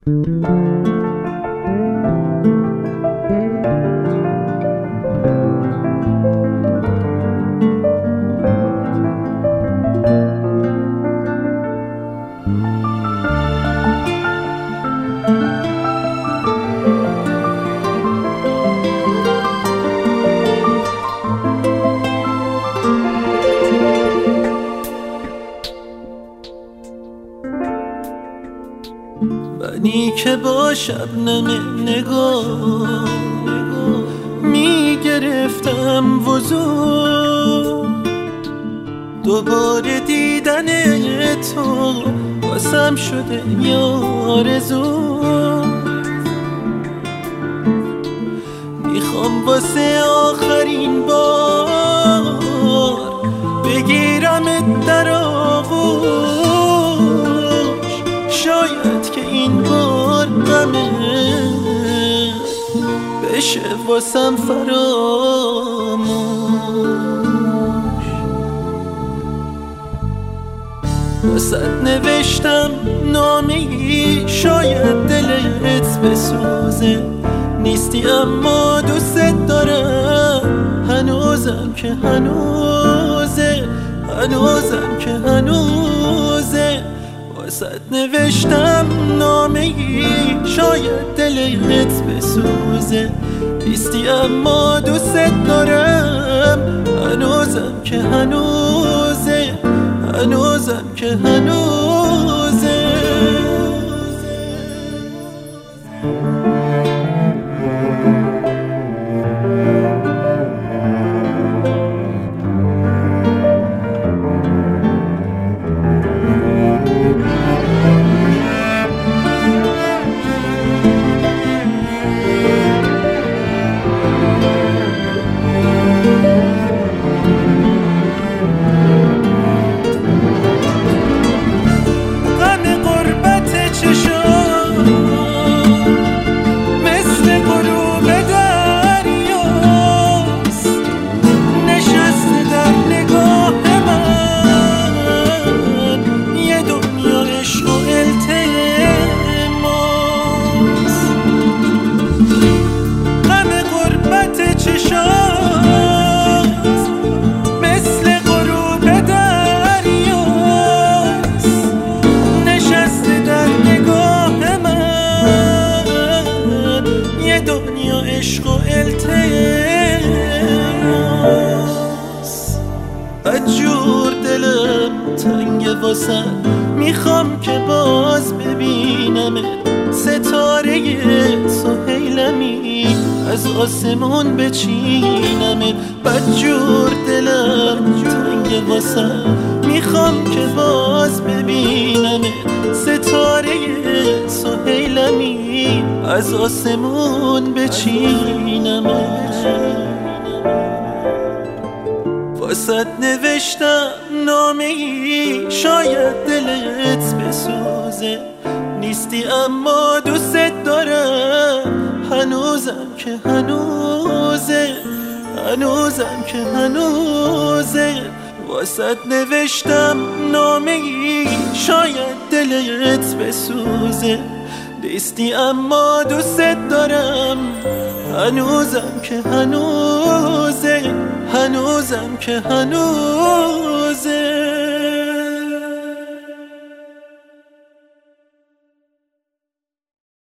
منی که با شبنم نگاه میگرفتم وضو، دوباره دیدن تو واسم شده آرزو. میخوام واسه آخرین بار بگیرمت در آغوش، شاید که این بار غمه بشه واسم فراموش. واسه نوشتم نامه‌ای شاید دلت بسوزه، نیستی اما دوست دارم هنوزم که هنوزه، هنوزم که هنوزه. واسه نوشتم نامه‌ای شاید دلت بسوزه، نیستی اما دوست دارم هنوزم که هنوزه، هنوزم که هنوزه. دنیا عشق و التماس، بدجور دلم تنگ واسه، میخوام که باز ببینمت ستاره سهیلمی از آسمون بچینمت. بدجور دلم تنگ واسه، میخوام که باز ببینمت ستاره سهیلمی از آسمون بچینمت. واسه نوشتم نامه‌ای شاید دلت بسوزه، نیستی اما دوست دارم هنوزم که هنوزه، هنوزم که هنوزه. واسه نوشتم نامه‌ای شاید دلت بسوزه، نیستی اما دوست دارم هنوزم که هنوزه، هنوزم که هنوزه.